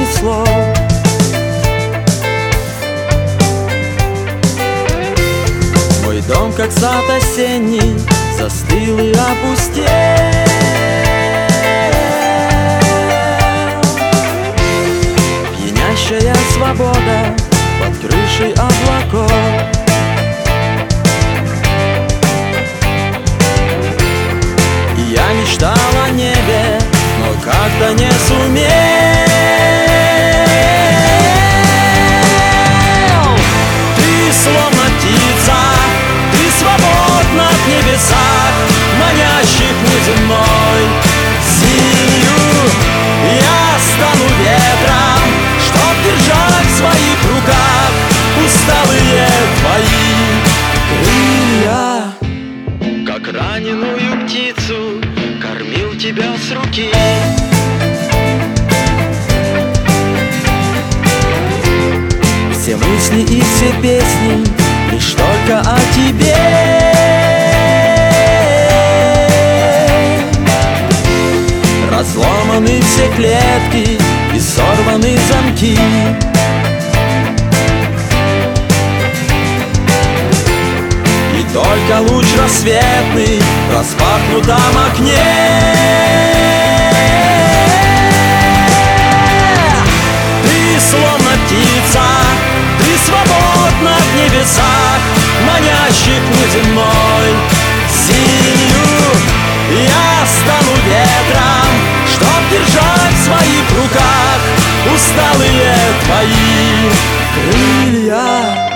слов. Мой дом, как сад осенний, застыл и опустел. Пьянящая свобода под крышей облаков. И я мечтал о небе, но как-то не сумел. Ты словно птица, ты свободна в небесах, манящих неземной синью. Я стану ветром, чтоб держать в своих руках усталые твои крылья. Как раненую птицу кормил тебя с руки. Все мысли и все песни лишь только о тебе. Разломаны все клетки и сорваны замки. И только луч рассветный в распахнутом окне. Ты словно птица, ты свободна в небесах, манящих неземной синью. Я стану ветром, чтоб держать в своих руках усталые твои крылья.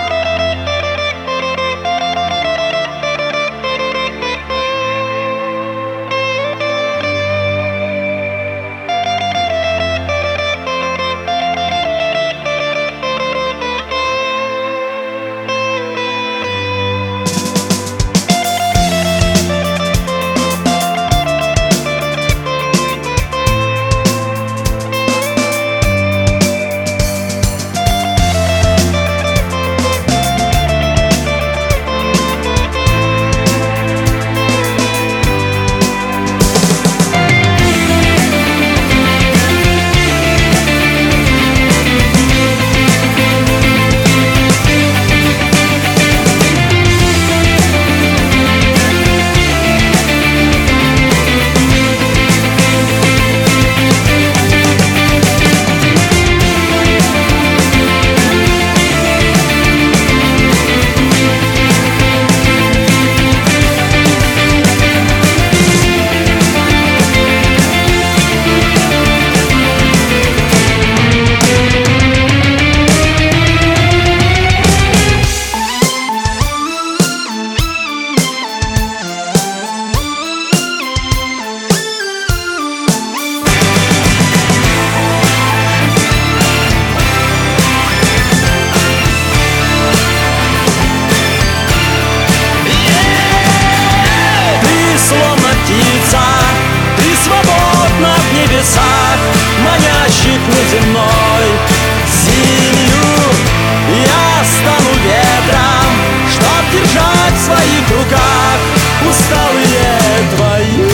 Манящих неземной синью. Я стану ветром, чтоб держать в своих руках усталые твои.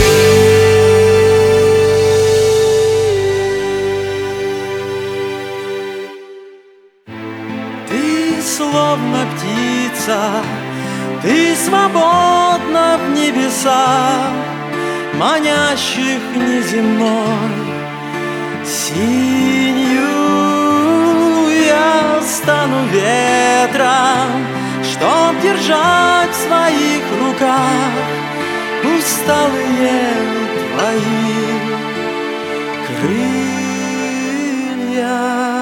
Ты словно птица, ты свободна в небесах, манящих неземной синью. Я стану ветром, чтоб держать в своих руках усталые твои крылья.